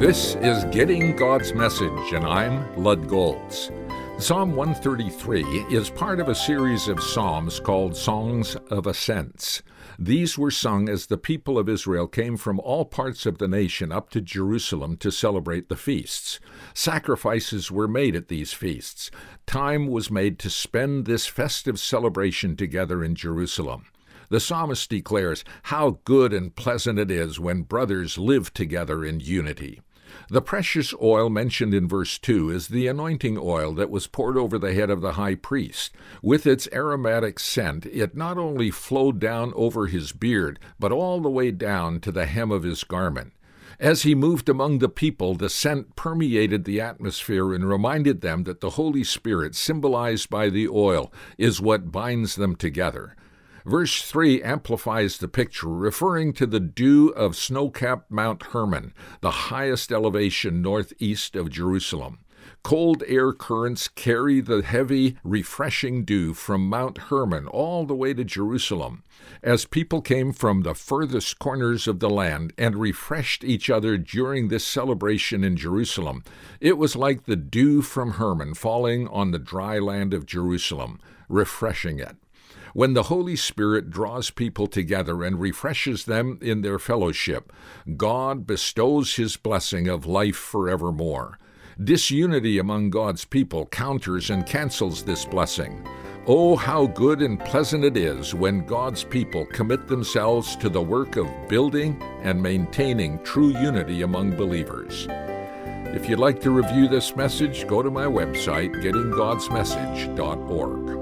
This is Getting God's Message, and I'm Lud Golds. Psalm 133 is part of a series of psalms called Songs of Ascents. These were sung as the people of Israel came from all parts of the nation up to Jerusalem to celebrate the feasts. Sacrifices were made at these feasts. Time was made to spend this festive celebration together in Jerusalem. The psalmist declares how good and pleasant it is when brothers live together in unity. The precious oil mentioned in verse 2 is the anointing oil that was poured over the head of the high priest. With its aromatic scent, it not only flowed down over his beard, but all the way down to the hem of his garment. As he moved among the people, the scent permeated the atmosphere and reminded them that the Holy Spirit, symbolized by the oil, is what binds them together. Verse 3 amplifies the picture, referring to the dew of snow-capped Mount Hermon, the highest elevation northeast of Jerusalem. Cold air currents carry the heavy, refreshing dew from Mount Hermon all the way to Jerusalem. As people came from the furthest corners of the land and refreshed each other during this celebration in Jerusalem, it was like the dew from Hermon falling on the dry land of Jerusalem, refreshing it. When the Holy Spirit draws people together and refreshes them in their fellowship, God bestows His blessing of life forevermore. Disunity among God's people counters and cancels this blessing. Oh, how good and pleasant it is when God's people commit themselves to the work of building and maintaining true unity among believers. If you'd like to review this message, go to my website, gettinggodsmessage.org.